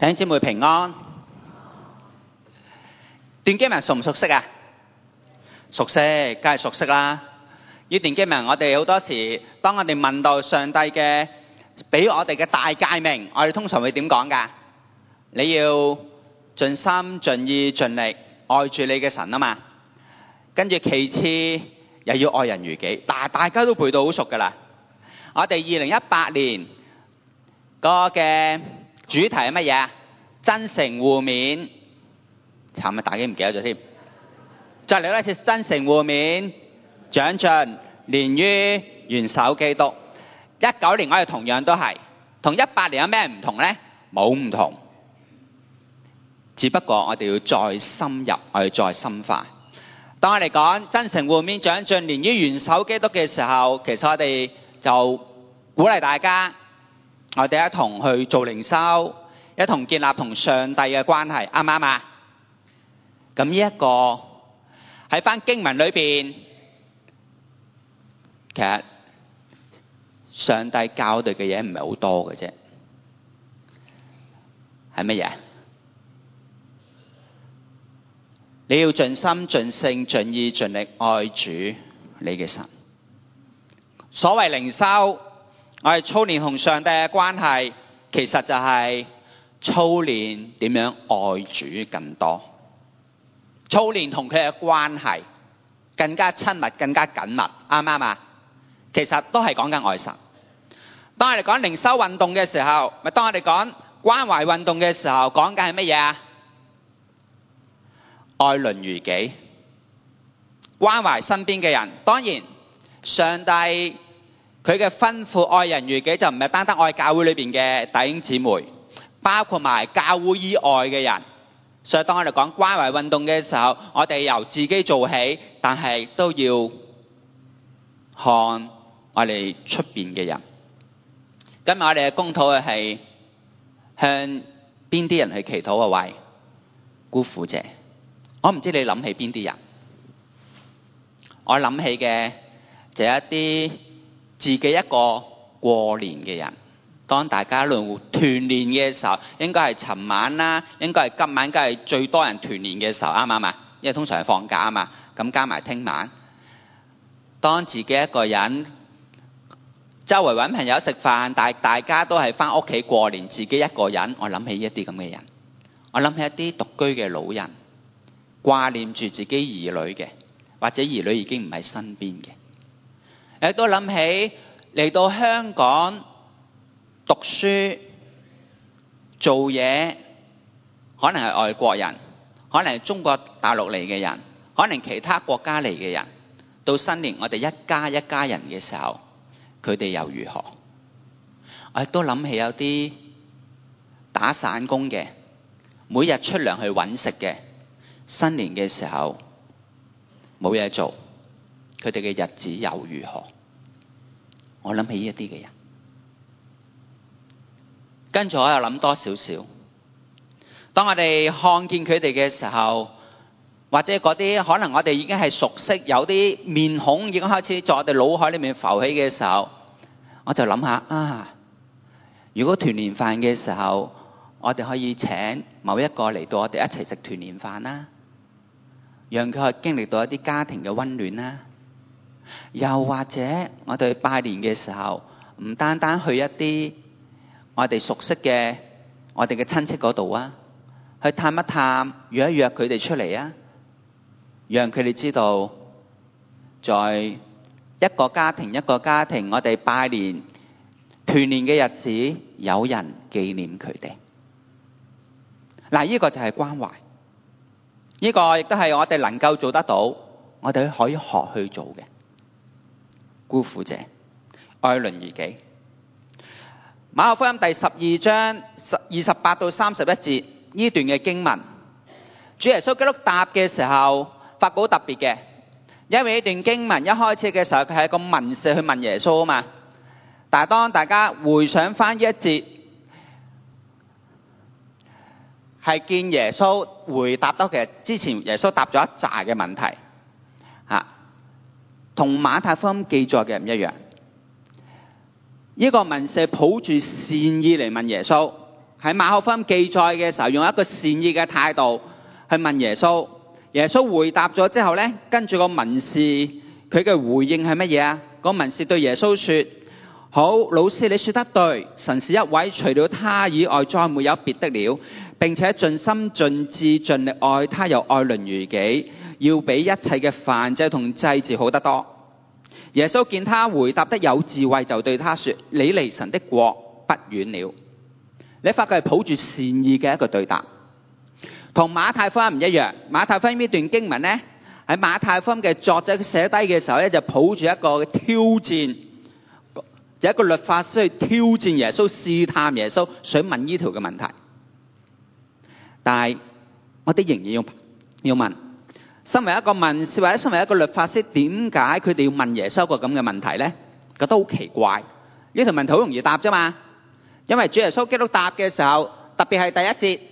弟兄姊妹平安。段經文熟唔熟悉啊？熟悉，梗係熟悉啦。呢段經文我哋好多時，當我哋問到上帝嘅俾我哋嘅大誡命，我哋通常會點講㗎？你要盡心盡意盡力愛住你嘅神啊嘛。跟住其次又要愛人如己。大家都背到好熟㗎啦。我哋2018年個嘅主題係乜嘢啊？真誠互勉。慘啊！大家唔記得咗添。再嚟一次，真誠互勉，長進，連於元首基督。19年我哋同樣都係，同18年有咩唔同呢？冇唔同，只不過我哋要再深入，我哋再深化。當我哋講真誠互勉、長進，連於元首基督嘅時候，其實我哋就鼓勵大家，我哋一同去做靈修，一同建立同上帝嘅關係，啱唔啱啊？咁呢一個喺返經文裏邊，其實上帝教我哋嘅嘢唔係好多嘅啫。係乜嘢？你要盡心盡性盡意盡力愛主你嘅神。所謂靈修，我哋操練同上帝嘅關係，其實就係操練點樣愛主更多，操練同佢嘅關係更加親密、更加緊密，啱唔啱啊？其實都係講緊愛神。當我哋講靈修運動嘅時候，咪當我哋講關懷運動嘅時候，講緊係乜嘢啊？愛鄰如己，關懷身邊嘅人。當然，上帝佢嘅吩咐愛人如己就唔係單單愛教會裏邊嘅弟兄姊妹，包括埋教會以外嘅人。所以當我哋講關懷運動嘅時候，我哋由自己做起，但係都要看我哋出邊嘅人。今日我哋嘅公禱係向邊啲人去祈禱啊？喂，孤苦者。我唔知你諗起邊啲人，我諗起嘅就係一啲自己一個過年嘅人。當大家喺度團年嘅時候，應該係尋晚啦，應該係今晚，應該係最多人團年嘅時候，啱唔啱啊？因為通常係放假啊嘛，咁加埋聽晚，當自己一個人周圍揾朋友食飯，但係大家都係返屋企過年，自己一個人，我諗起一啲咁嘅人。我諗起一啲獨居嘅老人，掛念住自己兒女嘅，或者兒女已經唔喺身邊嘅。亦都諗起嚟到香港讀書做嘢，可能係外國人，可能係中國大陸嚟嘅人，可能其他國家嚟嘅人。到新年我哋一家人嘅時候，佢哋又如何？我亦都諗起有啲打散工嘅，每日出糧去揾食嘅，新年嘅時候冇嘢做，佢哋嘅日子又如何？我諗起呢一啲嘅人，跟住我又諗多少少。當我哋看見佢哋嘅時候，或者嗰啲可能我哋已經係熟悉，有啲面孔已經開始在我哋腦海裏面浮起嘅時候，我就諗下啊，如果團年飯嘅時候，我哋可以請某一個嚟到我哋一齊食團年飯啦，讓佢去經歷到一啲家庭嘅溫暖啦。又或者我哋拜年嘅時候，唔單單去一啲我哋熟悉嘅我哋嘅親戚嗰度啊，去探一探，約一約佢哋出嚟啊，讓佢哋知道，在一個家庭我哋拜年團年嘅日子，有人紀念佢哋。嗱，呢個就係關懷，呢個亦都係我哋能夠做得到，我哋可以學去做嘅。孤苦者，愛鄰如己。馬可福音第12章28到31節呢段嘅經文，主耶穌基督答嘅時候，發覺好特別嘅，因為呢段經文一開始嘅時候，佢係一個文士去問耶穌啊嘛。但係當大家回想翻呢一節，係見耶穌回答得嘅，之前耶穌答咗一紮嘅問題，同馬太福音記載嘅唔一樣。呢個文士抱住善意嚟問耶穌， 喺馬可福音記載嘅時候，用一個善意嘅態度去問耶穌。耶穌回答咗之後呢，跟住個文士佢嘅回應係乜嘢啊？個文士對耶穌說：好，老師你說得對，神是一位，除了他以外再沒有別的了，並且盡心盡志盡力愛他，又愛鄰如己，要比一切嘅燔祭同祭祀好得多。耶穌見他回答得有智慧，就對他說：你離神的國不遠了。你發覺係抱住善意嘅一個對答，同馬太福音唔一樣。馬太福音呢段經文呢，喺馬太福音嘅作者寫低嘅時候呢，就抱住一個挑戰，就一個律法師去挑戰耶穌，試探耶穌，想問呢條嘅問題。但係我哋仍然要問，身為一個文士或者身為一個律法師，點解佢哋要問耶穌一個咁嘅問題呢？覺得好奇怪。呢條問題好容易答啫嘛，因為主耶穌基督答嘅時候，特別係第一節，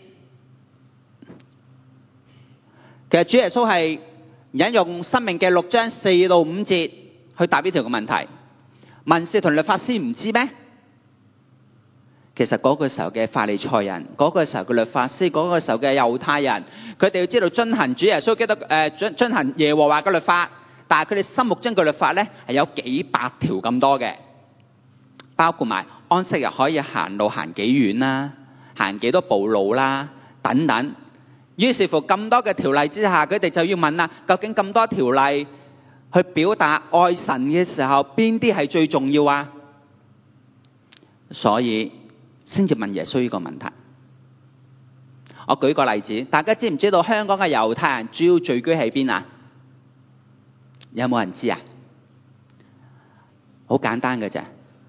其實主耶穌係引用申命記6章4到5節去答呢條嘅問題。文士同律法師唔知咩？其實嗰個時候嘅法利賽人，嗰個時候嘅律法師，嗰個時候嘅猶太人，佢哋要知道遵行主耶穌基督遵行耶和華嘅律法，但係佢哋心目中嘅律法咧係有幾百條咁多嘅，包括埋安息日可以行路行幾遠啦，行幾多步路啦等等。於是乎咁多嘅條例之下，佢哋就要問啦，究竟咁多條例去表達愛神嘅時候，邊啲係最重要啊？所以先至問耶穌呢個問題。我舉個例子，大家知唔知道香港嘅猶太人主要聚居喺邊啊？有冇人知啊？好簡單嘅啫，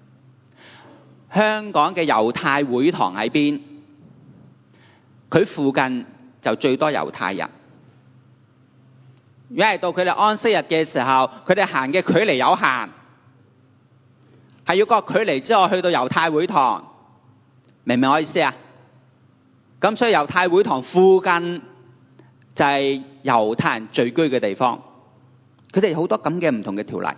香港嘅猶太會堂喺邊？佢附近就最多猶太人。如果係到佢哋安息日嘅時候，佢哋行嘅距離有限，係要個距離之後去到猶太會堂，明唔明我意思啊？咁所以猶太會堂附近就係猶太人聚居嘅地方，佢哋好多咁嘅唔同嘅條例。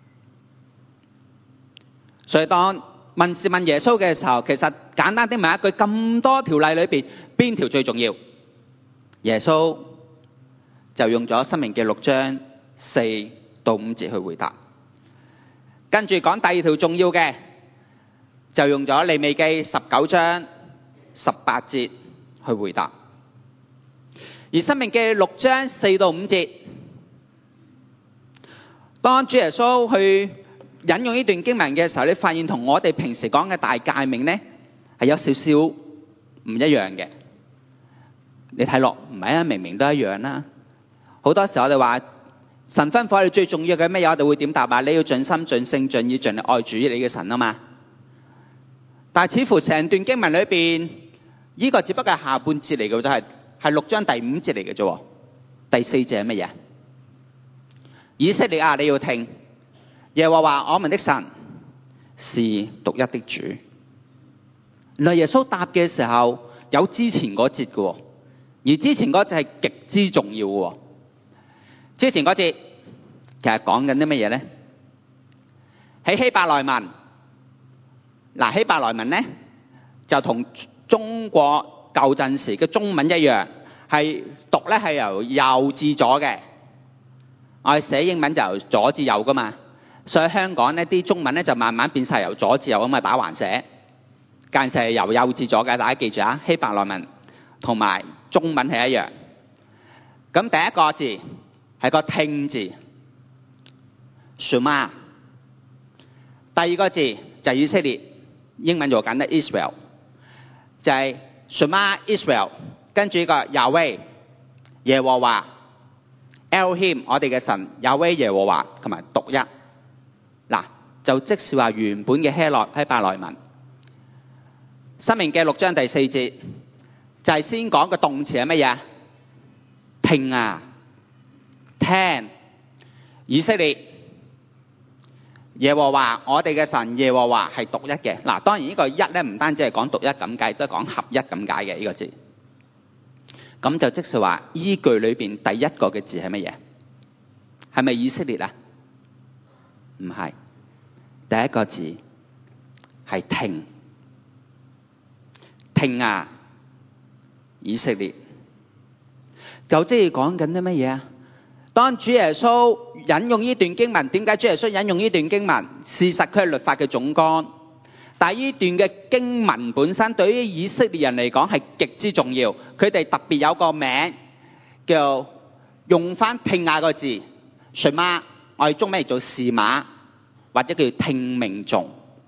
所以當文士問耶穌嘅時候，其實簡單啲問一句，咁多條例裏邊邊條最重要？耶穌就用咗申命記6章4到5節去回答。跟住講第二條重要嘅，就用咗利未記19章18節去回答。而申命記6章4到5節，當主耶穌去引用呢段經文嘅時候，你發現同我哋平時講嘅大誡命呢係有少少唔一樣嘅。你睇落唔係啊，明明都一樣啦。好多時候我哋話神吩咐我哋最重要嘅咩嘢，我哋會點答啊？你要盡心盡性盡意盡力愛主你嘅神啊嘛。但係似乎成段經文裏邊，呢個只不過係下半節嚟嘅，就係6章第5節嚟嘅啫。第4節係乜嘢？以色列啊，你要聽，耶和華我們的神是獨一的主。原來耶穌答嘅時候有之前嗰節嘅，而之前嗰節係極之重要嘅。之前嗰節其實講緊啲乜嘢咧？喺希伯來文，嗱，希伯來文咧就同中國舊陣時嘅中文一樣，係讀咧係由右至左嘅。我哋寫英文就由左至右噶嘛，所以香港呢啲中文咧就慢慢變晒由左至右咁啊打橫寫，間就係由右至左嘅。大家記住啊，希伯來文同埋中文係一樣。咁第一個字係個聽字 Shema， 第二個字就係以色列，英文就簡單 Israel， 就係 Shema Israel， 跟住呢個 Yahweh 耶和華 Elohim 我哋嘅神 Yahweh 耶和華同埋獨一。嗱，就即是話原本嘅希伯來文申命記6章第4節就係先講個動詞係乜嘢？聽啊，聽，以色列耶和華我哋嘅神耶和華係獨一嘅。嗱，當然呢個一咧唔單止係講獨一咁解，都係講合一咁解嘅呢個字。咁就即是話依句裏邊第一個嘅字係乜嘢？係咪以色列啊？唔係，第一個字係聽聽啊，以色列。就即係講緊啲乜嘢啊？當主耶穌引用呢段經文，點解主耶穌引用呢段經文？事實佢係律法嘅總綱，但係呢段嘅經文本身對於以色列人嚟講係極之重要。佢哋特別有個名叫用翻聽啊個字，什麼我哋中文做示瑪，或者叫聽命頌。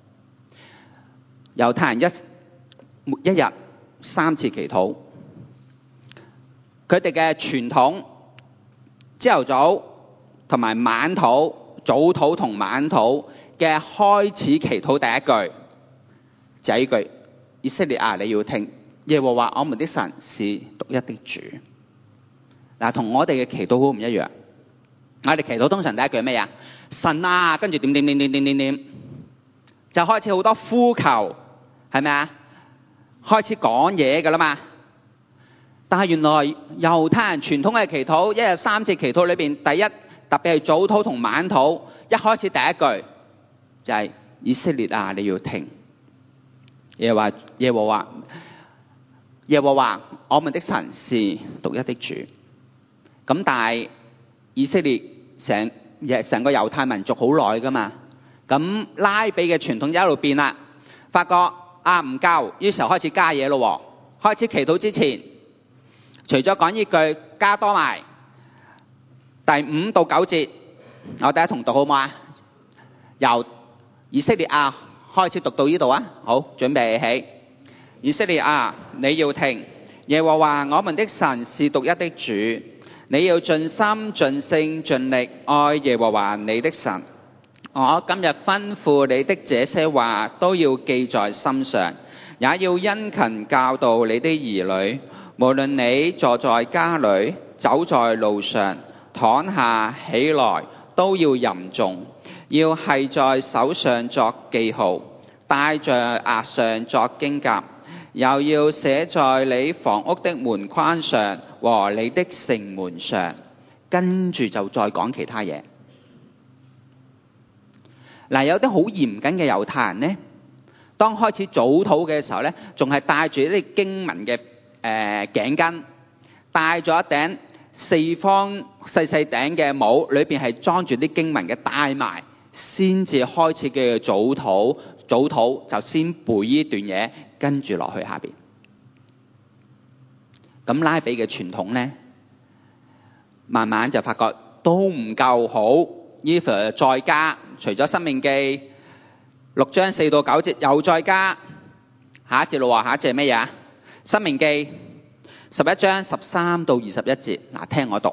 猶太人一日3次祈禱，佢哋嘅傳統朝頭早同埋晚禱，早禱同晚禱嘅開始祈禱第一句就係呢句：以色列啊，你要聽，耶和華我們的神是獨一的主。嗱，同我哋嘅祈禱好唔一樣。我哋祈禱通常第一句係咩啊？神啊，跟住點，就開始好多呼求，係咪啊？開始講嘢㗎啦嘛。但係原來猶太人傳統嘅祈禱，一日3次祈禱裏邊，第一特別係早禱同晚禱，一開始第一句就係以色列啊，你要聽，耶和華我們的神是獨一的主。咁但係以色列成個猶太民族好耐㗎嘛，咁拉比嘅傳統一路變啦，發覺啊唔夠，於是開始加嘢咯。開始祈禱之前，除咗講呢句，加多埋第5到9節，我哋一同讀好唔好啊？由以色列啊開始讀到呢度啊，好，準備起。以色列啊，你要聽，耶和華我們的神是獨一的主，你要盡心盡性盡力愛耶和華你的神。我今日吩咐你的這些話都要記在心上，也要殷勤教導你的兒女。無論你坐在家裏，走在路上，躺下起來，都要吟誦，要繫在手上作記號，戴在額上作經甲，又要寫在你房屋的門框上和你的城門上。跟住就再講其他嘢。嗱，有啲好嚴謹嘅猶太人呢，當開始早禱嘅時候呢，仲係帶住一啲經文嘅頸巾，戴咗一頂4方細細頂嘅帽，裏邊係裝住啲經文嘅，戴埋先至開始嘅早禱。早禱就先背呢段嘢，跟住落去下邊。咁拉比嘅傳統呢，慢慢就發覺都唔夠好，於是再加，除咗申命記6章4到9節，又再加下一節咯。下一節係咩嘢？申命記11章13到21節。嗱，聽我讀：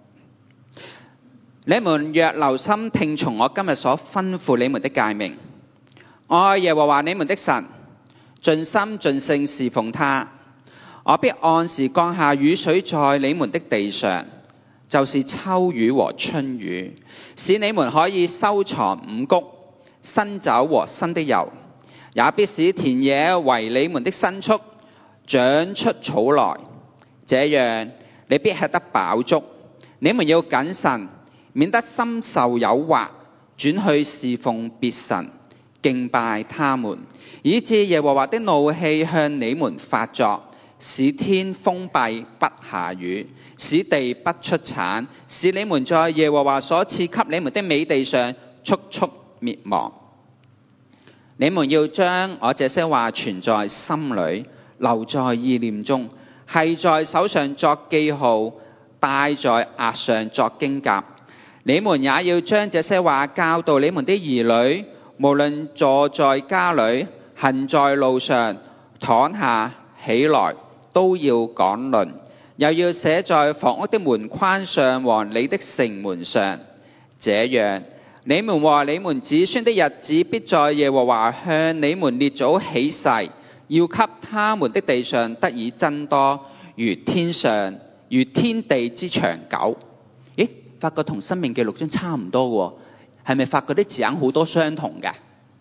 你們若留心聽從我今日所吩咐你們的誡命，愛耶和華你們的神，盡心盡性侍奉他，我必按時降下雨水在你們的地上，就是秋雨和春雨，使你們可以收藏五穀、新酒和新的油，也必使田野為你們的牲畜長出草來，這樣你必吃得飽足。你們要謹慎，免得心受誘惑，轉去侍奉別神，敬拜他們，以致耶和華的怒氣向你們發作，使天封閉不下雨，使地不出產，使你們在耶和華所賜給你們的美地上速速滅亡。你們要將我這些話存在心裏，留在意念中，繫在手上作記號，戴在額上作經甲。你們也要將這些話教導你們的兒女，無論坐在家裏，行在路上，躺下起來，都要講論，又要寫在房屋的門框上和你的城門上。這樣你們和你們子孫的日子必在耶和華向你們列祖起誓，要給他們的地上得以增多，如天地之長久。咦，發覺同申命記6章差唔多喎，係咪發覺啲字眼好多相同嘅？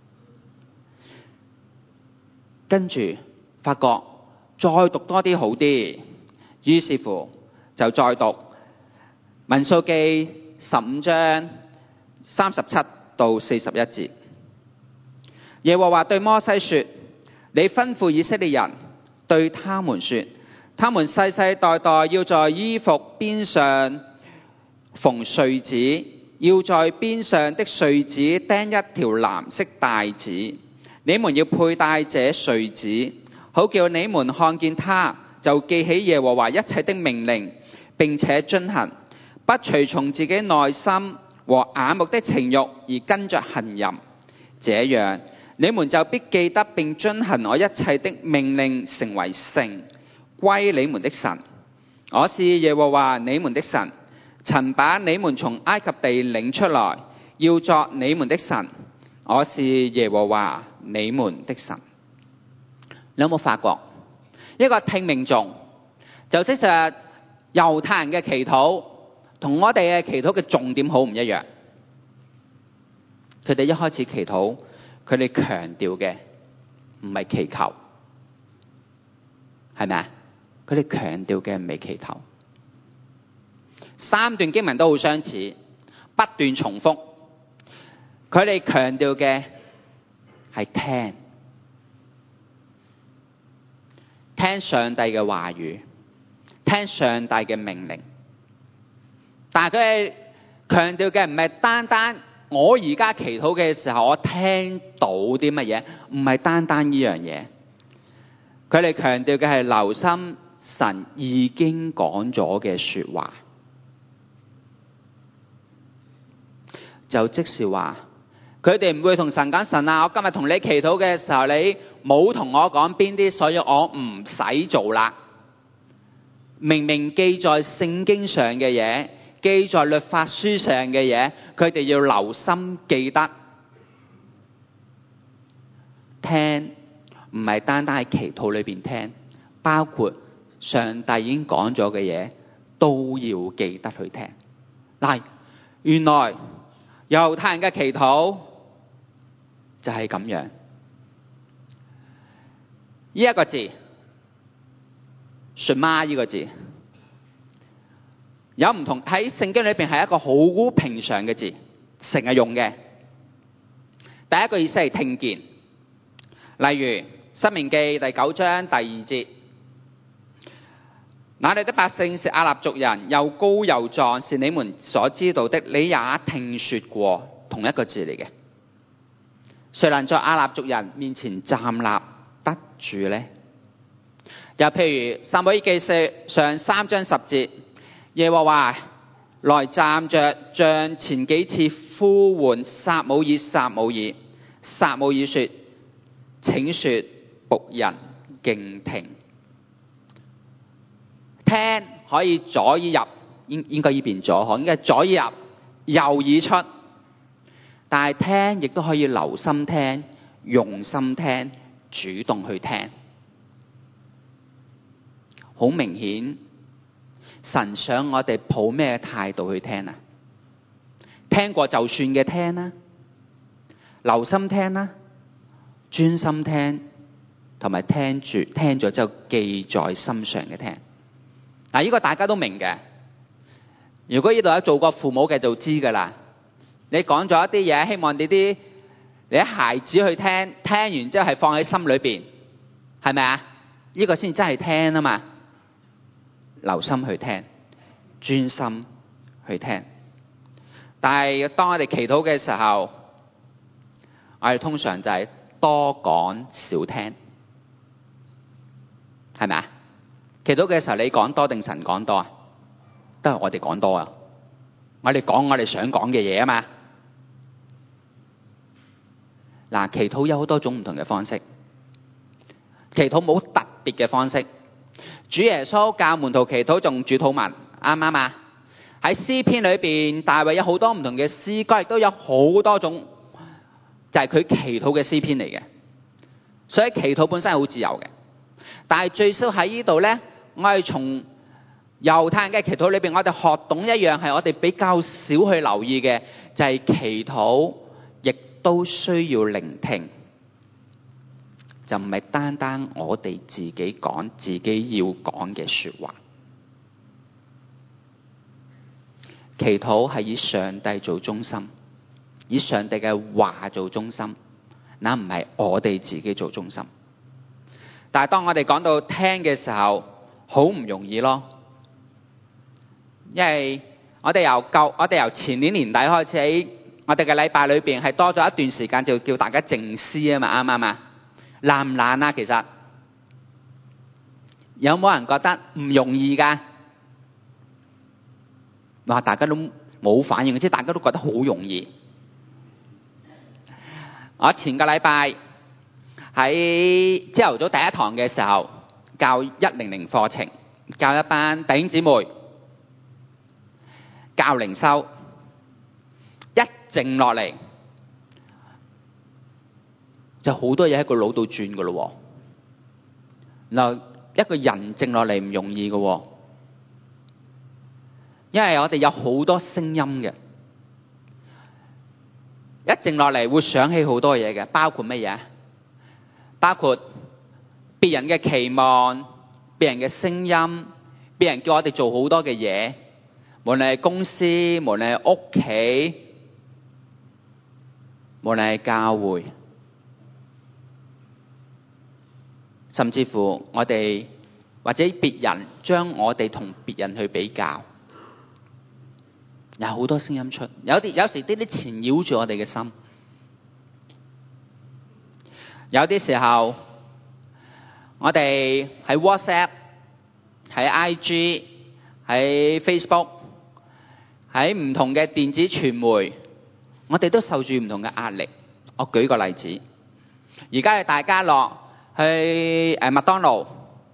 跟住發覺再讀多啲好啲，於是乎就再讀民數記15章37到41節。耶和華對摩西說：你吩咐以色列人對他們說：他們世世代代要在衣服邊上縫穗子，要在邊上的穗子釘一條藍色帶子。你們要佩戴這穗子，好叫你們看見它，就記起耶和華一切的命令，並且遵行，不隨從自己內心和眼目的情慾而跟着行淫。這樣，你們就必記得並遵行我一切的命令，成為聖，歸你們的神。我是耶和華你們的神，曾把你們從埃及地領出來，要作你們的神。我是耶和華你們的神。你有冇發覺一個聽命頌，就即係猶太人嘅祈禱同我哋嘅祈禱嘅重點好唔一樣？佢哋一開始祈禱，佢哋強調嘅唔係祈求，係咪啊？佢哋強調嘅唔係祈求。三段經文都好相似，不斷重複。佢哋強調嘅係聽上帝嘅話語，聽上帝嘅命令。但係佢哋強調嘅唔係單單我而家祈禱嘅時候我聽到啲乜嘢，唔係單單呢樣嘢。佢哋強調嘅係留心神已經講咗嘅說話，就即是話佢哋唔會同神講：神啊，我今日同你祈禱嘅時候，你冇同我講邊啲，所以我唔使做啦。明明記在聖經上嘅嘢，記在律法書上嘅嘢，佢哋要留心記得聽，唔係單單喺祈禱裏邊聽，包括上帝已經講咗嘅嘢都要記得去聽。嗱，原來猶太人嘅祈禱就係咁樣。呢一個字，Shema呢個字，有唔同，喺聖經裏邊係一個好平常嘅字，成日用嘅。第一個意思係聽見，例如申命記第9章第2節，那裏的百姓是亞納族人，又高又壯，是你們所知道的，你也聽說過。同一個字嚟嘅。誰能在亞納族人面前站立得住呢？又譬如撒母耳記上3章10節，耶和華來站着，像前幾次呼喚撒母耳，撒母耳。撒母耳說：請說，僕人敬聽。聽可以左耳入，應該呢邊左，應該左耳入，右耳出。但係聽亦都可以留心聽，用心聽，主動去聽。好明顯，神想我哋抱咩態度去聽啊？聽過就算嘅聽啦，留心聽啦，專心聽，同埋聽咗之後記在心上嘅聽。嗱，呢個大家都明嘅。如果呢度有做過父母嘅就知㗎啦。你講咗一啲嘢，希望你啲孩子去聽，聽完之後係放喺心裏邊，係咪啊？呢個先真係聽啊嘛。留心去聽，專心去聽。但係當我哋祈禱嘅時候，我哋通常就係多講少聽，係咪啊？祈禱嘅時候，你講多定神講多啊？都係我哋講多啊！我哋講我哋想講嘅嘢啊嘛。嗱，祈禱有好多種唔同嘅方式，祈禱冇特別嘅方式。主耶穌教門徒祈禱仲主禱文，啱唔啱啊？喺詩篇裏邊，大衛有好多唔同嘅詩歌，亦都有好多種，就係佢祈禱嘅詩篇嚟嘅。所以祈禱本身係好自由嘅，但係最少喺呢度咧，我係從猶太人嘅祈禱裏邊，我哋學懂一樣係我哋比較少去留意嘅，就係祈禱亦都需要聆聽，就唔係單單我哋自己講自己要講嘅說話。祈禱係以上帝做中心，以上帝嘅話做中心，那唔係我哋自己做中心。 但係當我哋講到聽嘅時候，好唔容易咯。因為我哋由前年年底開始喺我哋嘅禮拜裏邊係多咗一段時間，就叫大家靜思啊嘛，啱唔啱啊？難唔難啊？其實有冇人覺得唔容易㗎？話大家都冇反應，即係大家都覺得好容易。我前個禮拜喺朝頭早第一堂嘅時候教100課程，教一班弟兄姊妹教靈修，一靜落嚟就好多嘢喺個腦度轉㗎咯。嗱，一個人靜落嚟唔容易㗎，因為我哋有好多聲音嘅，一靜落嚟會想起好多嘢嘅，包括乜嘢？包括別人嘅期望、別人嘅聲音、別人叫我哋做好多嘅嘢，無論係公司，無論係屋企，無論係教會，甚至乎我哋或者別人將我哋同別人去比較，有好多聲音出，有時啲纏繞住我哋嘅心。有啲時候，我哋喺 WhatsApp、喺 IG、喺 Facebook、喺唔同嘅電子傳媒，我哋都受住唔同嘅壓力。我舉個例子，而家大家落去麥當勞，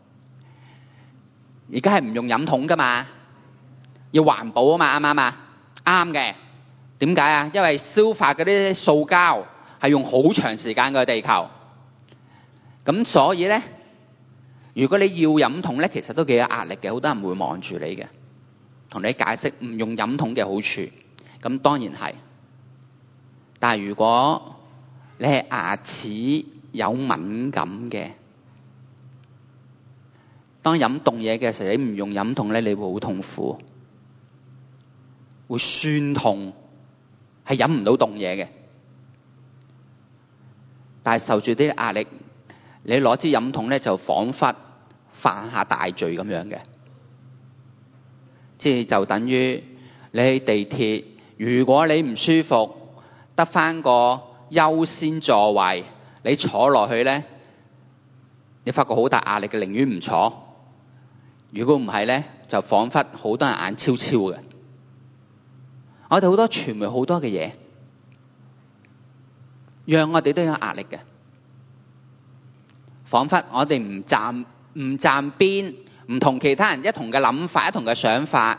而家係唔用飲筒㗎嘛，要環保啊嘛，啱唔啱啊？啱嘅。點解啊？因為消化嗰啲塑膠係用好長時間嘅地球。咁所以咧，如果你要飲筒咧，其實都幾有壓力嘅，好多人會望住你嘅，同你解釋唔用飲筒嘅好處。咁當然係，但係如果你係牙齒有敏感嘅，當飲凍嘢嘅時候，你唔用飲筒咧，你會好痛苦，會酸痛，係飲唔到凍嘢嘅。但係受住啲壓力，你攞支飲筒咧，就彷彿犯下大罪咁樣嘅，即係就等於你喺地鐵，如果你唔舒服，得返個優先座位，你坐落去咧，你發覺好大壓力嘅，寧願唔坐。如果唔係咧，就彷彿好多人眼超超嘅。我哋好多傳媒好多嘅嘢，讓我哋都有壓力嘅。彷彿我哋唔站邊，唔同其他人一同嘅諗法，一同嘅想法，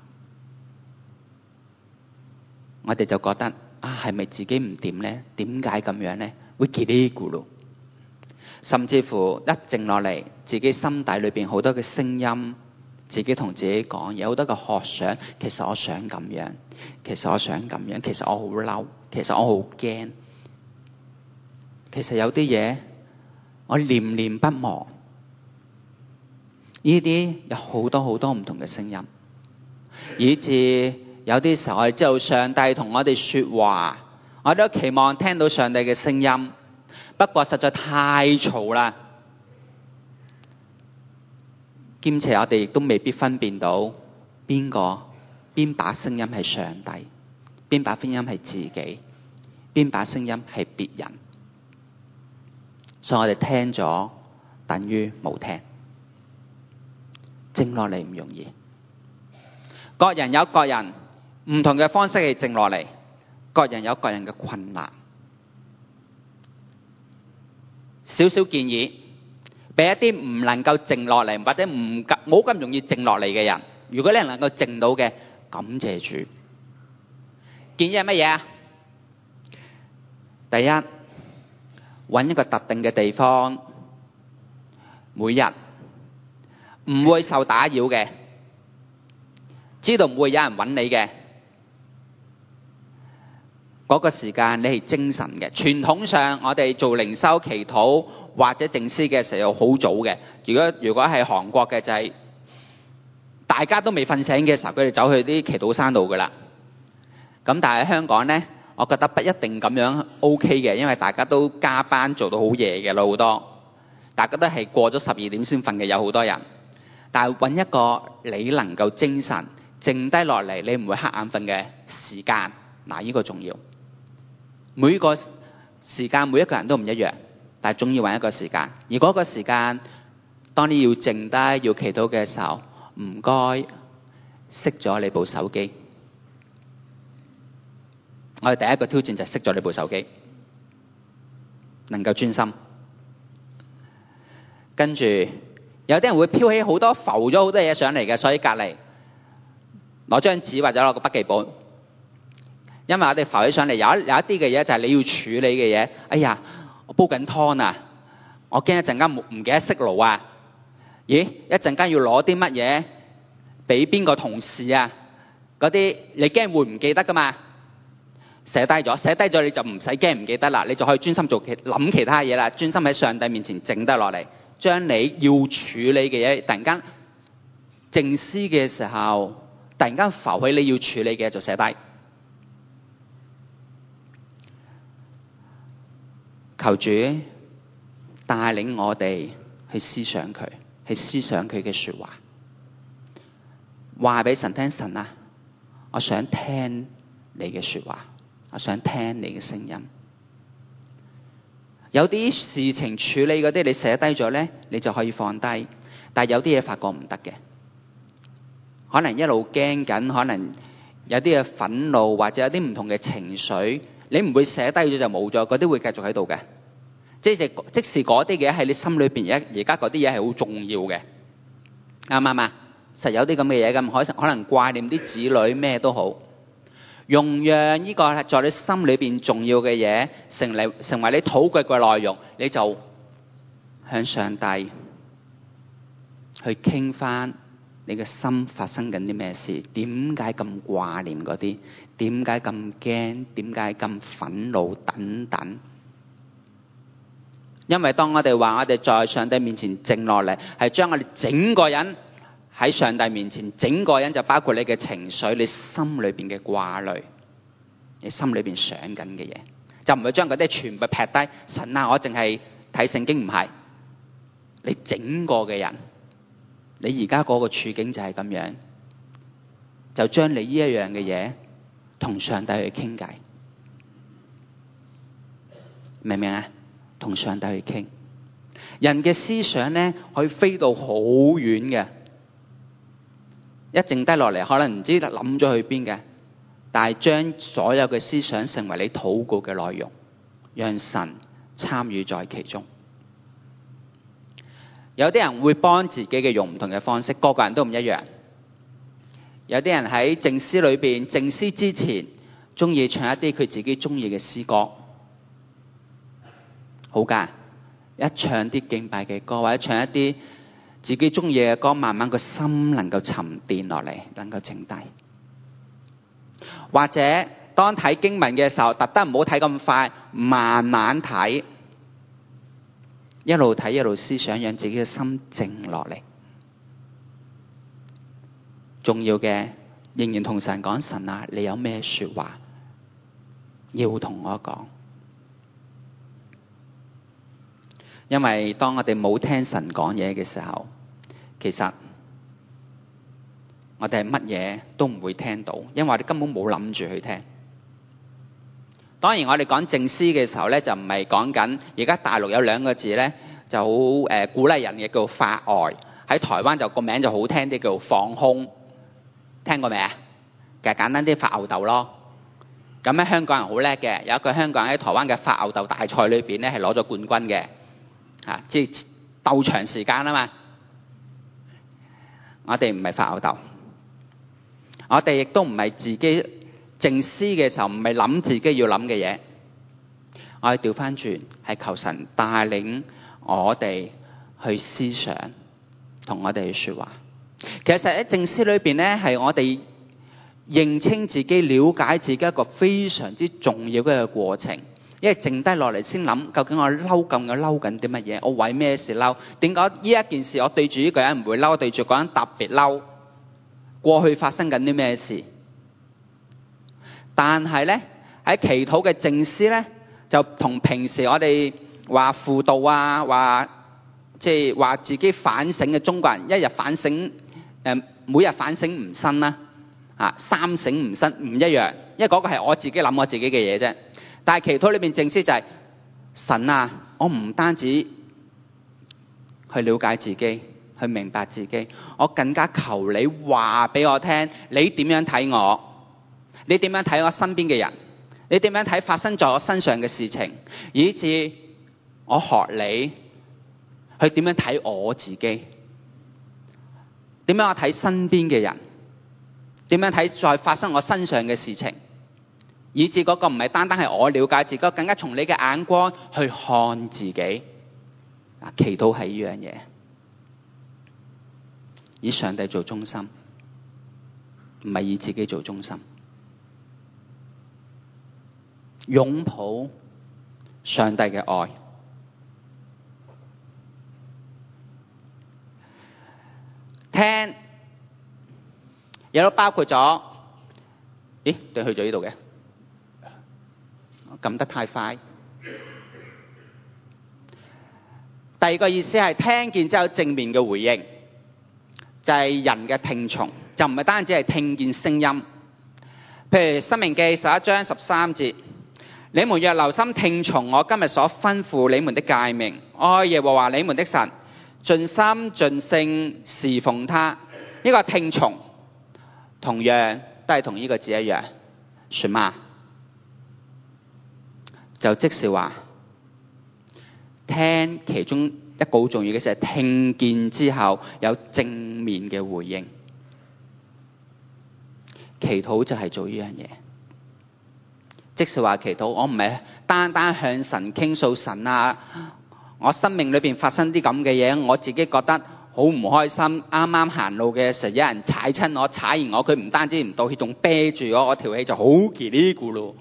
我哋就覺得啊，係咪自己唔掂咧？點解咁樣咧？會嘰哩咕嚕，甚至乎一靜落嚟，自己心底裏邊好多嘅聲音，自己同自己講，有好多嘅渴想。其實我想咁樣，其實我想咁樣，其實我好嬲，其實我好驚，其實有啲嘢我念念不忘。呢啲有好多好多唔同嘅聲音，以致有啲時候我哋知道上帝同我哋說話，我都期望聽到上帝嘅聲音，不過實在太嘈啦，兼且我哋亦都未必分辨到邊把聲音係上帝，邊把聲音係自己，邊把聲音係別人，所以我哋聽咗等於冇聽。靜落嚟唔容易，各人有各人唔同嘅方式去靜落嚟，各人有各人嘅困難。少少建議，俾一啲唔能夠靜落嚟或者冇咁容易靜落嚟嘅人，如果你能夠靜到嘅，感謝主。建議係乜嘢啊？第一，揾一個特定嘅地方，每日唔會受打擾嘅，知道唔會有人揾你嘅，嗰個時間你係精神嘅。傳統上我哋做靈修祈禱或者靜思嘅時候好早嘅，如果係韓國嘅就係大家都未瞓醒嘅時候，佢哋走去啲祈禱山度噶啦。咁但係喺香港呢，我覺得不一定咁樣 OK 嘅，因為大家都加班做到好夜嘅啦，好多大家都係過咗12點先瞓嘅，有好多人。但係揾一個你能夠精神靜低落嚟，你唔會瞌眼瞓嘅時間，嗱，呢個重要。每個時間每一個人都唔一樣，但係總要揾一個時間。而嗰個時間，當你要靜低要祈禱嘅時候，唔該熄咗你部手機。我哋第一個挑戰就係熄咗你部手機，能夠專心。跟住有啲人會飄起好多浮咗好多嘢上嚟嘅，所以隔離攞張紙或者攞個筆記本，因為我哋浮起上嚟有一啲嘅嘢就係你要處理嘅嘢。哎呀，我煲緊湯啊，我驚一陣間唔記得熄爐啊。咦，一陣間要攞啲乜嘢俾邊個同事啊？嗰啲你驚會唔記得噶嘛？寫低咗你就唔使驚唔記得啦，你就可以專心諗其他嘢啦，專心喺上帝面前靜得落嚟，將你要處理嘅嘢突然間靜思嘅時候，突然間浮起你要處理嘅就寫低。求主帶領我哋去思想佢，去思想佢嘅說話，話俾神聽。神啊，我想聽你嘅說話，我想聽你嘅聲音。有啲事情處理嗰啲你寫低咗呢，你就可以放低。但係有啲嘢發覺唔得嘅，可能一路驚緊，可能有啲嘅憤怒或者有啲唔同嘅情緒，你唔會寫低咗就冇咗，嗰啲會繼續喺度嘅。即使嗰啲嘢喺你心裏邊，而家嗰啲嘢係好重要嘅，啱唔啱啊？實有啲咁嘅嘢咁，可能掛念啲子女咩都好，容讓呢個在你心裏邊重要嘅嘢成為你禱告嘅內容，你就向上帝去傾翻你嘅心發生緊啲咩事，點解咁掛念嗰啲，點解咁驚，點解咁憤怒等等。因為當我哋話我哋在上帝面前靜落嚟，係將我哋整個人喺上帝面前，整個人就包括你嘅情緒，你心裏邊嘅掛慮，你心裏邊想緊嘅嘢，就唔會將嗰啲全部撇低。神啊，我淨係睇聖經，唔係，你整個嘅人，你而家嗰個處境就係咁樣，就將你呢一樣嘅嘢同上帝去傾偈，明唔明啊？同上帝去傾。人嘅思想呢，可以飛到好遠嘅，一靜低落嚟可能唔知諗咗去邊嘅，但係將所有嘅思想成為你禱告嘅內容，讓神參與在其中。有啲人會幫自己嘅用唔同嘅方式，個個人都唔一樣。有啲人喺靜思裏邊，靜思之前中意唱一啲佢自己中意嘅詩歌，好㗎，一唱啲敬拜嘅歌，或者唱一啲自己中意嘅歌，慢慢個心能夠沉澱落嚟，能夠靜低。或者當睇經文嘅時候，特登唔好睇咁快，慢慢睇，一路睇一路思想，讓自己嘅心靜落嚟。重要嘅仍然同神講，神啊，你有咩說話要同我講？因為當我哋冇聽神講嘢嘅時候，其實我哋係乜嘢都唔會聽到，因為我哋根本冇諗住去聽。當然我哋講靜思嘅時候咧，就唔係講緊而家大陸有兩個字咧就好鼓勵人嘅，叫發呆。喺台灣就個名就好聽啲，叫放空。聽過未啊？其實簡單啲，發吽哣咯。咁咧香港人好叻嘅，有一個香港人喺台灣嘅發吽哣大賽裏邊咧係攞咗冠軍嘅。即係鬥長時間啊嘛。我哋唔係發吽哣，我哋亦都唔係自己靜思嘅時候唔係諗自己要諗嘅嘢，我哋調翻轉係求神帶領我哋去思想，同我哋去說話。其實喺靜思裏邊咧，係我哋認清自己、了解自己一個非常之重要嘅一個過程。因為靜低落嚟先諗，究竟我嬲緊啲乜嘢？我為咩事嬲？點解呢一件事我對住呢個人唔會嬲，對住嗰人特別嬲？過去發生緊啲咩事？但係咧喺祈禱嘅靜思咧，就同平時我哋話輔導啊、話即係話自己反省嘅中國人，一日反省每日反省唔新啦，三省唔新唔一樣，因為嗰個係我自己諗我自己嘅嘢啫。但係祈禱裏邊正思就係、神啊，我唔單止去了解自己，去明白自己，我更加求你話俾我聽，你點樣睇我？你點樣睇我身邊嘅人？你點樣睇發生在我身上嘅事情？以致我學你去點樣睇我自己？點樣我睇身邊嘅人？點樣睇再發生我身上嘅事情？以致嗰個唔係單單係我了解自己，更加從你嘅眼光去看自己。祈禱係呢樣嘢，以上帝做中心，唔係以自己做中心。擁抱上帝嘅愛，聽亦都包括咗，對去咗呢度嘅，我撳得太快。第二個意思係聽見之後正面嘅回應，就係人嘅聽從，就唔係單止係聽見聲音。譬如申命記11章13節，你們若留心聽從我今日所吩咐你們的誡命，愛耶和華你們的神，盡心盡性侍奉他。呢個聽從同樣都係同呢個字一樣，什麼？就即是話聽，其中一個好重要嘅事係聽見之後有正面嘅回應。祈禱就係做呢樣嘢，即是話祈禱我唔係單單向神傾訴，神啊，我生命裏邊發生啲咁嘅嘢，我自己覺得好唔開心。啱啱行路嘅時候有人踩親我，踩完我，佢唔單止唔道歉，仲啤住我條氣就好嘰哩咕嚕。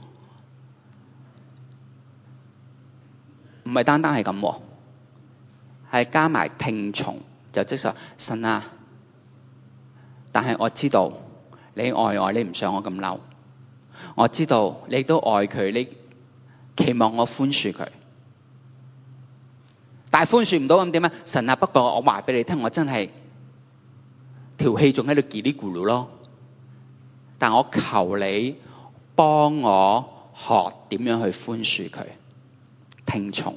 唔係單單係咁，係加埋聽從，就即係話神啊，但係我知道你愛我，你唔想我咁嬲。我知道你都愛佢，你期望我寬恕佢，但係寬恕唔到咁點啊？神啊，不過我話俾你聽，我真係條氣仲喺度嘰哩咕嚕咯。但我求你幫我學點樣去寬恕佢。聽從，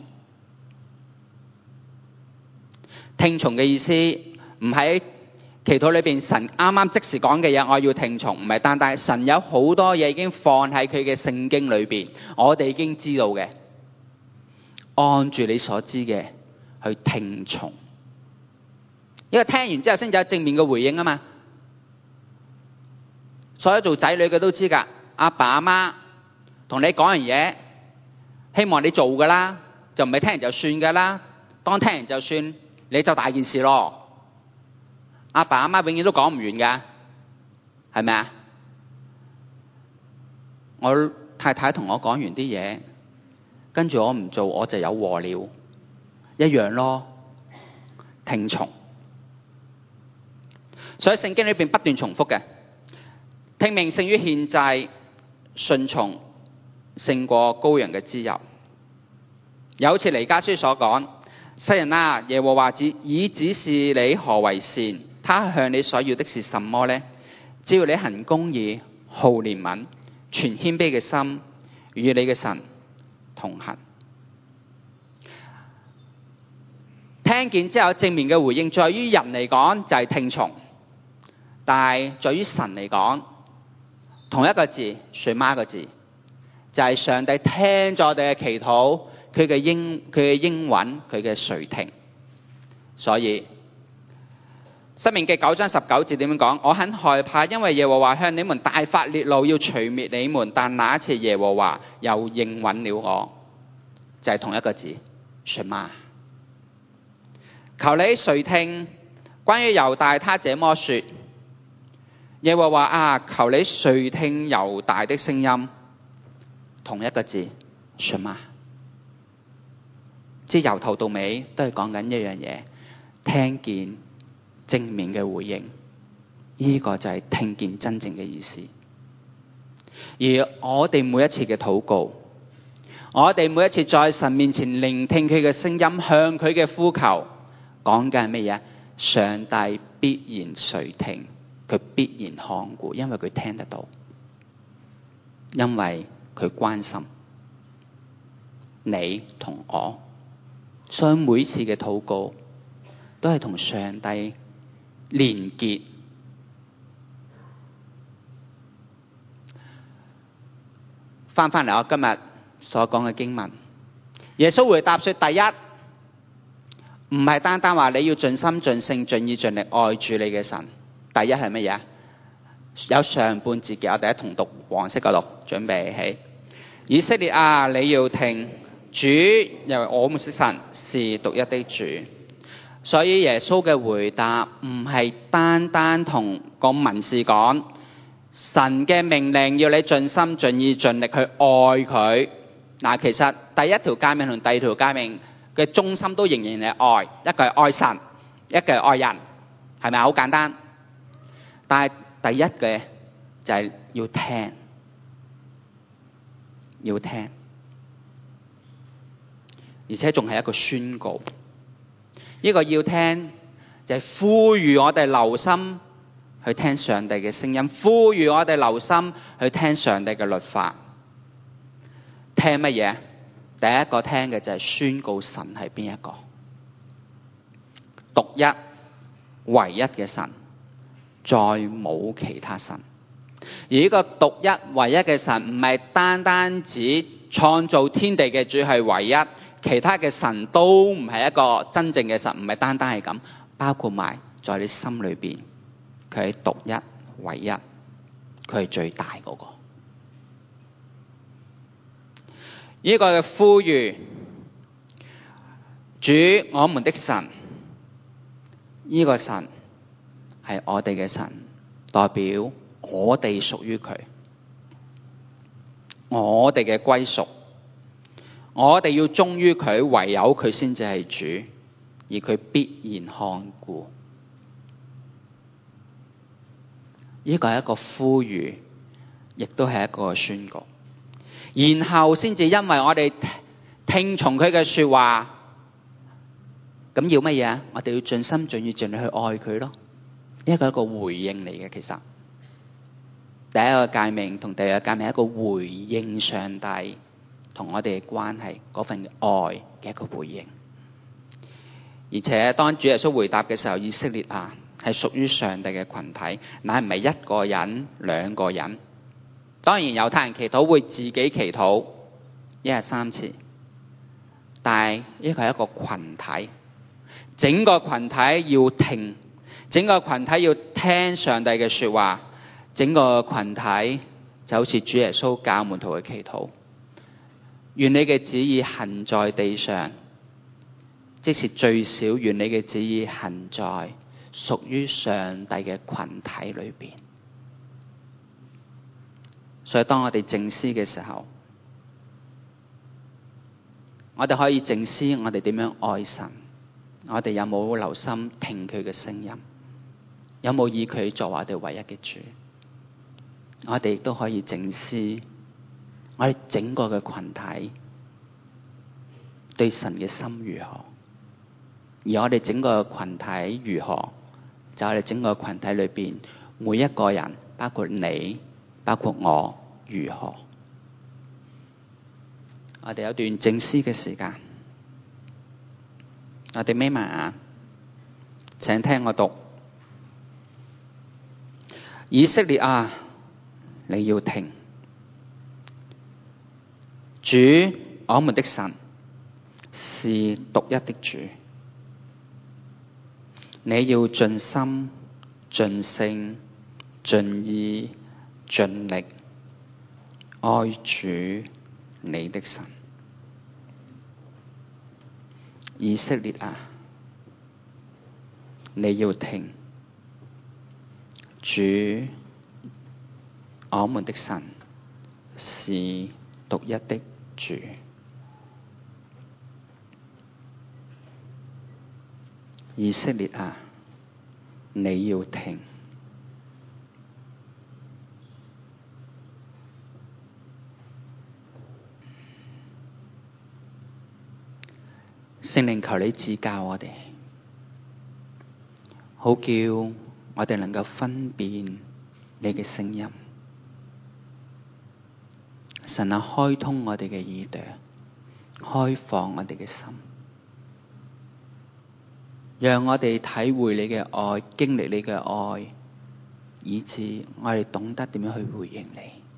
聽從嘅意思唔喺祈禱裏邊神啱啱即時講嘅嘢，我要聽從，唔係單單神有好多嘢已經放喺佢嘅聖經裏邊，我哋已經知道嘅，按住你所知嘅去聽從。因為聽完之後先有正面嘅回應啊嘛。所有做仔女嘅都知㗎，阿爸阿媽同你講完嘢，希望你做噶啦，就唔係聽完就算噶啦。當聽完就算，你就大件事咯。阿爸阿媽永遠都講唔完噶，係咪啊？我太太同我講完啲嘢，跟住我唔做，我就有禍了，一樣咯。聽從，所以聖經裏邊不斷重複嘅，聽命勝於獻祭，順從勝過羔羊嘅脂油。有好似彌迦書所講，世人啊，耶和華已指示你何為善，他向你所要的是什麼呢？只要你行公義，好憐憫，存謙卑嘅心，與你嘅神同行。聽見之後正面嘅回應，在於人嚟講就係聽從，但係在於神嚟講，同一個字，水媽個字，就係上帝聽咗我哋嘅祈禱，佢嘅應允，佢嘅垂聽。所以申命記9章19節點樣講？我很害怕，因為耶和華向你們大發烈怒，要除滅你們，但那一次耶和華又應允了我，就係同一個字，水媽。求你垂聽，關於猶大他這麼說，耶和華啊，求你垂聽猶大的聲音，同一個字，什麼？即係由頭到尾都係講緊一樣嘢，聽見正面嘅回應，呢個就係聽見真正嘅意思。而我哋每一次嘅禱告，我哋每一次在神面前聆聽佢嘅聲音，向佢嘅呼求， 講緊係乜嘢？上帝必然垂聽，佢必然看顧，因為佢聽得到，因為佢關心你同我，所以每次嘅禱告都係同上帝連結。翻嚟我今日所講嘅經文，耶穌回答說：第一，唔係單單話你要盡心盡性盡意盡力愛住你嘅神。第一係乜嘢？有上半節嘅，我哋一同讀黃色嗰度，準備起。以色列啊，你要聽，主又我們的神是獨一的主。所以耶穌嘅回答唔係單單同個文士講，神嘅命令要你盡心盡意盡力去愛佢。嗱，其實第一條誡命同第二條誡命嘅中心都仍然係愛，一個係愛神，一個係愛人，係咪好簡單？但係第一嘅就係要聽，要聽，而且仲係一個宣告。呢個要聽就係呼籲我哋留心去聽上帝嘅聲音，呼籲我哋留心去聽上帝嘅律法。聽乜嘢？第一個聽嘅就係宣告神係邊一個，獨一唯一嘅神，再冇其他神。而呢個獨一唯一嘅神唔係單單指創造天地嘅主係唯一，其他嘅神都唔係一個真正嘅神，唔係單單係咁，包括埋在你心裏邊，佢係獨一唯一，佢係最大嗰個。呢個嘅呼籲，主我們的神，呢個神係我哋嘅神，代表我哋屬於佢，我哋嘅歸屬，我哋要忠於佢，唯有佢先至係主，而佢必然看顧。呢個係一個呼籲，亦都係一個宣告。然後先至因為我哋聽從佢嘅說話，咁要乜嘢啊？我哋要盡心盡意盡力去愛佢咯。呢個係一個回應嚟嘅，其實第一個誡命同第二個誡命係一個回應上帝同我哋嘅關係嗰份愛嘅一個回應。而且當主耶穌回答嘅時候，以色列啊係屬於上帝嘅群體，乃唔係一個人兩個人。當然猶太人祈禱會自己祈禱一日3次，但係呢個係一個群體，整個群體要聽，整個群體要聽上帝嘅說話，整個群體就好似主耶穌教門徒嘅祈禱，願你嘅旨意行在地上，即是最少願你嘅旨意行在屬於上帝嘅群體裏邊。所以當我哋靜思嘅時候，我哋可以靜思我哋點樣愛神，我哋有冇留心聽佢嘅聲音，有冇以佢作為我哋唯一嘅主。我哋亦都可以靜思我哋整個嘅群體對神嘅心如何，而我哋整個群體如何，就我哋整個群體裏邊每一個人，包括你包括我如何。我哋有段靜思嘅時間，我哋眯埋眼，請聽我讀。以色列啊，你要聽，主我們的神是獨一的主，你要盡心盡性盡意盡力愛主你的神。以色列啊，你要聽，主我們的神是獨一的主。以色列啊，你要聽。聖靈，求你指教我哋， 好叫我哋能夠分辨你嘅聲音。神啊，開通我哋嘅耳朵，開放我哋嘅心，讓我哋體會你嘅愛，經歷你嘅愛，以致我哋懂得點樣去回應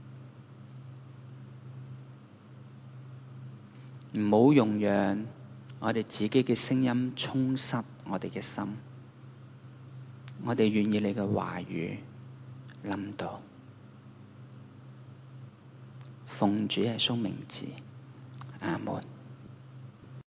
你。唔好容讓我哋自己嘅聲音充塞我哋嘅心。我哋願意你嘅話語臨到。奉主耶穌名字，阿門。